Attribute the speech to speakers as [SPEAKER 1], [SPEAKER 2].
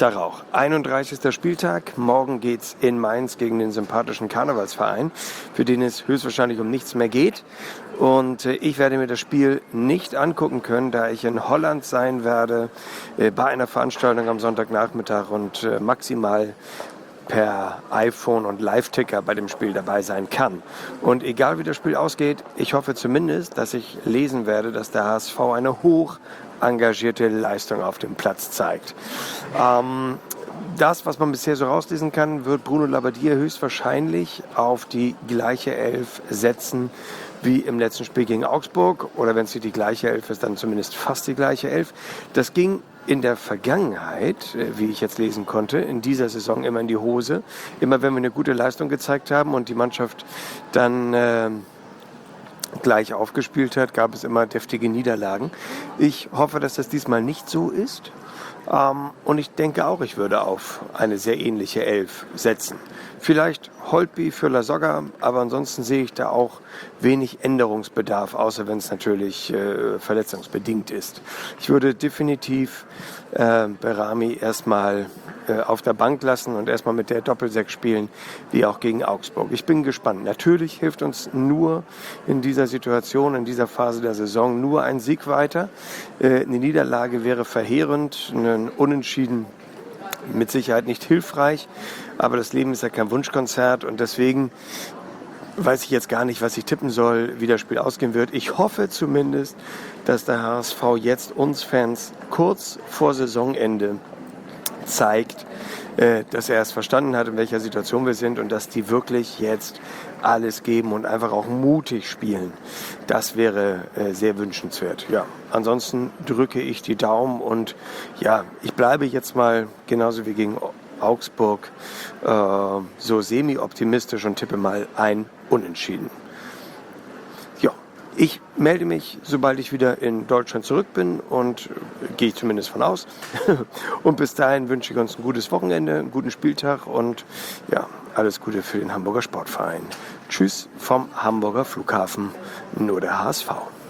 [SPEAKER 1] Tag auch. 31. Spieltag. Morgen geht's in Mainz gegen den sympathischen Karnevalsverein, für den es höchstwahrscheinlich um nichts mehr geht. Und ich werde mir das Spiel nicht angucken können, da ich in Holland sein werde, bei einer Veranstaltung am Sonntagnachmittag und maximal per iPhone und Live-Ticker bei dem Spiel dabei sein kann. Und egal wie das Spiel ausgeht, ich hoffe zumindest, dass ich lesen werde, dass der HSV eine hoch engagierte Leistung auf dem Platz zeigt. Das, was man bisher so rauslesen kann, wird Bruno Labbadia höchstwahrscheinlich auf die gleiche Elf setzen wie im letzten Spiel gegen Augsburg. Oder wenn es nicht die gleiche Elf ist, dann zumindest fast die gleiche Elf. Das ging in der Vergangenheit, wie ich jetzt lesen konnte, in dieser Saison immer in die Hose. Immer wenn wir eine gute Leistung gezeigt haben und die Mannschaft dann gleich aufgespielt hat, gab es immer deftige Niederlagen. Ich hoffe, dass das diesmal nicht so ist. Und ich denke auch, ich würde auf eine sehr ähnliche Elf setzen. Vielleicht Holtby für Lasogga, aber ansonsten sehe ich da auch wenig Änderungsbedarf, außer wenn es natürlich verletzungsbedingt ist. Ich würde definitiv Berami erstmal auf der Bank lassen und erstmal mit der Doppelsechs spielen, wie auch gegen Augsburg. Ich bin gespannt. Natürlich hilft uns nur in dieser Situation, in dieser Phase der Saison nur ein Sieg weiter. Eine Niederlage wäre verheerend, ein Unentschieden mit Sicherheit nicht hilfreich, aber das Leben ist ja kein Wunschkonzert und deswegen weiß ich jetzt gar nicht, was ich tippen soll, wie das Spiel ausgehen wird. Ich hoffe zumindest, dass der HSV jetzt uns Fans kurz vor Saisonende zeigt, dass er es verstanden hat, in welcher Situation wir sind und dass die wirklich jetzt alles geben und einfach auch mutig spielen. Das wäre sehr wünschenswert. Ja, ansonsten drücke ich die Daumen und ja, ich bleibe jetzt mal genauso wie gegen Augsburg so semi-optimistisch und tippe mal ein Unentschieden. Ich melde mich, sobald ich wieder in Deutschland zurück bin und gehe ich zumindest von aus. Und bis dahin wünsche ich uns ein gutes Wochenende, einen guten Spieltag und ja, alles Gute für den Hamburger Sportverein. Tschüss vom Hamburger Flughafen, nur der HSV.